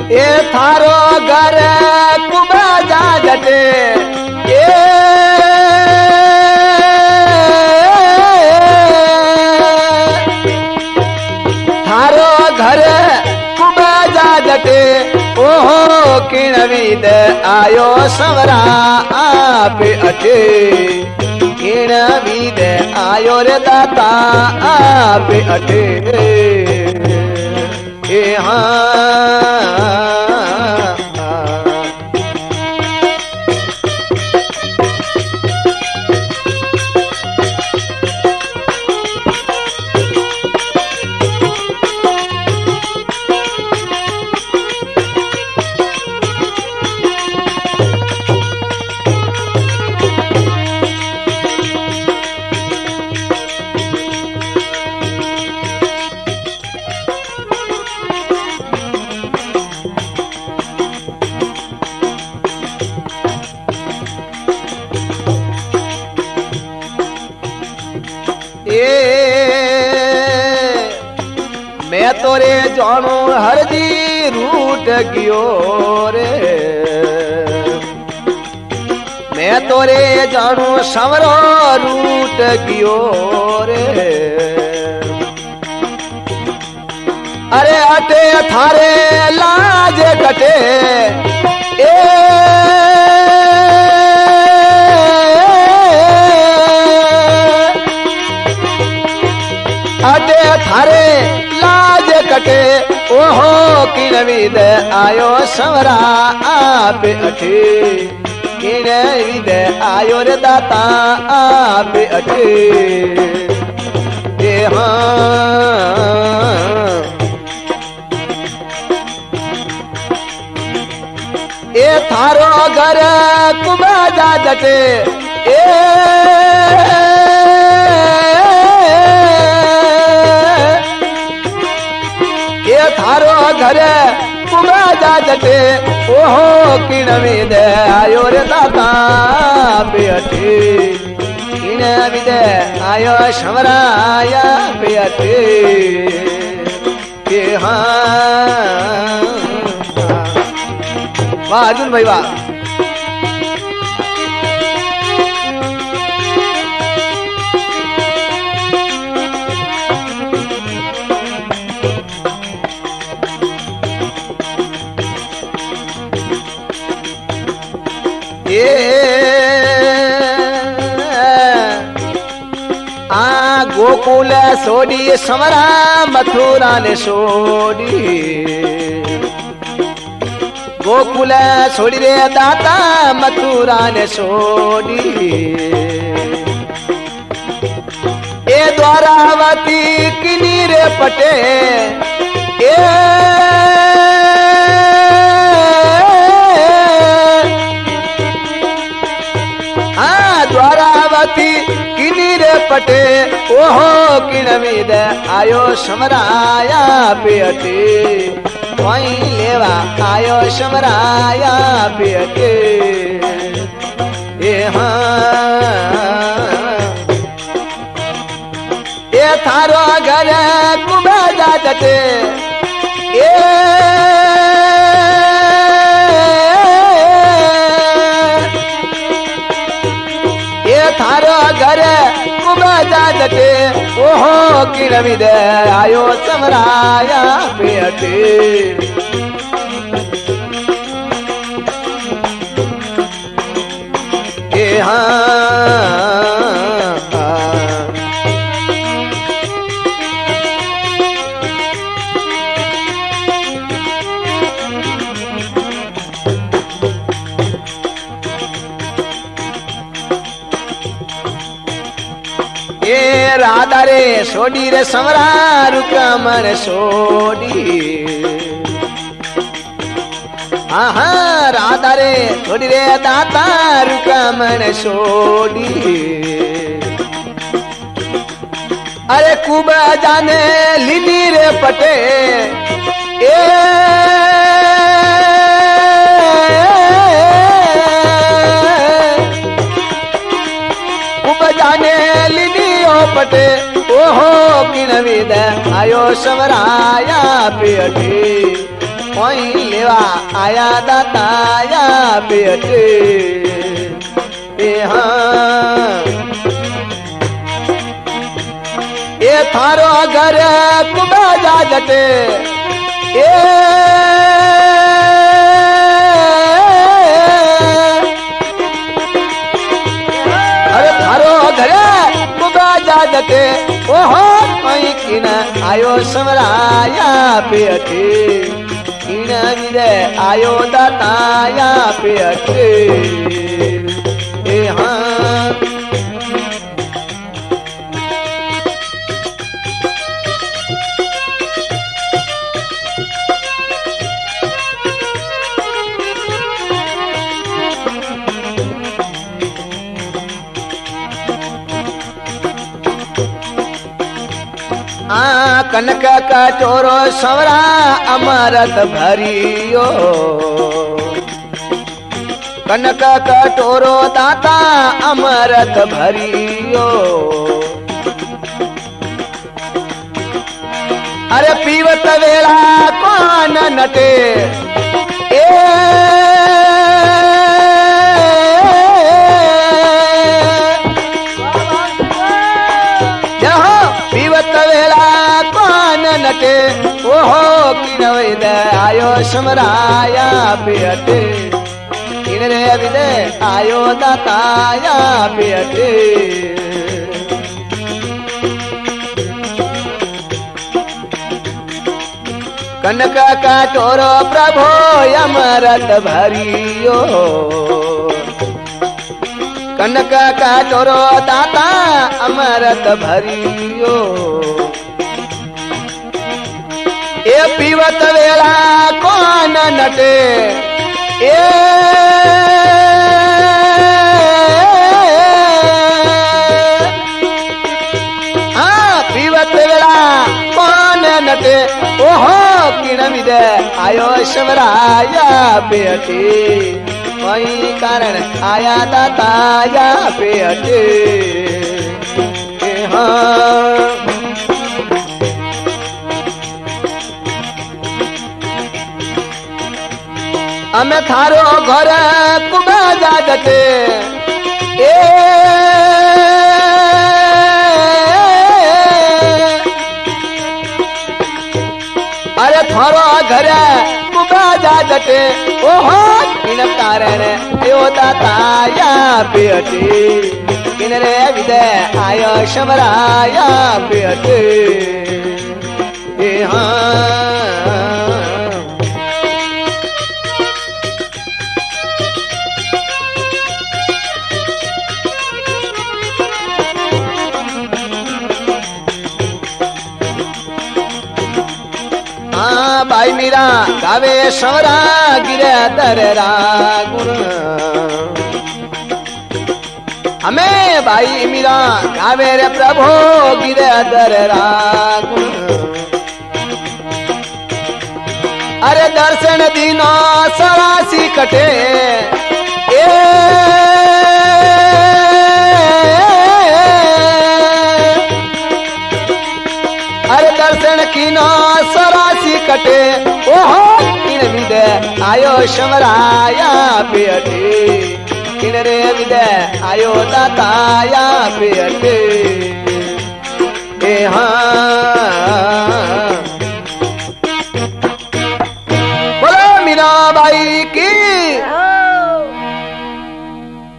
ए थारो घर कुबाजा जटे ए थारो घर कुबाजा जटे ओहो किणवीद आयो सवरा आप अटे किणवीद आयो रे दाता आप अटे ए हाँ मैं तोरे जानो हर जी रूट गयो रे मैं तोरे जानो सवरो रूट गयो रे अरे अटे थारे लाज कटे ए अटे थारे लाज कटे ओहो किणवीद आयो सवरा आप अटे किणवीद आयो रे दाता आप अटे ए हाँ ए थारो घर कुबाजा जटे ए थारो घर कुबाजा जटे ओहो किणवीद आयो रे दाता बेटे किणवीद आयो शमराया बेटे के हाँ वाह अर्जुन भाई वाह गोकुल सोडी समरा मथुरा ने सोडी गोकुल सोडी रे दाता मथुरा ने सोडी ए द्वारावती किनी रे पटे ए द्वारावती किनी रे पटे ओहो किणवीद आयो समराया बेटे वही लेवा आयो समराया बेटे ए हाँ ए थारो घर कुबाजा जटे ए थारो घर कुबाजा जटे ओहो किणवीद आयो समराया बेटे ए हाँ राधा रे सोडी रे समरा रुकमण सोडी हाँ राधा रे सोडी रे दाता रुकमण सोडी अरे कुबाजा ने लीनी रे पटे ए कुबाजा ने लीनी पटे ओहो किणवीद आयो समराया बेटे वहीं लेवा आया दाताया बेटे हाँ ये थारो घर कुबा जा जटे अरे थारो घर कुबा जा जटे ओहो कहीं किन आयो समराया बेटे किन विदे आयो दाताया बेटे हाँ कनक कटोरो सवरा अमृत भरियो कनक कटोरो दाता अमृत भरियो अरे पीवत वेला कौन नटे पीवत वेला कौन नटे ओहो किन विद आयो समराया बेटे किन रे विद आयो दाताया बेटे कनक कटोरो प्रभो अमृत भरियो कनक कटोरो दाता अमृत भरियो ये पीवत वेला कौन नटे पीवत वेला कौन नटे ओहो किन विद आयो समराया बेटे वही कारण आया दाताया बेटे हाँ हमें थारो घर कुबा जा जटे अरे थारो घर कुबा जा जटे ओहो किन कारण यो दाताया बेटे किन रे विद आयो समराया बेटे हाँ भाई मीरा गावे सवरा गिरे दररा गुण हमें भाई मीरा गावे रे प्रभु गिरे दररा गुण अरे दर्शन दीनो सवासी कटे अरे दर्शन कीनो सरासी कटे ओहो किन विद आयो समराया बेटे किन रे विद आयो दाताया बेटे हाँ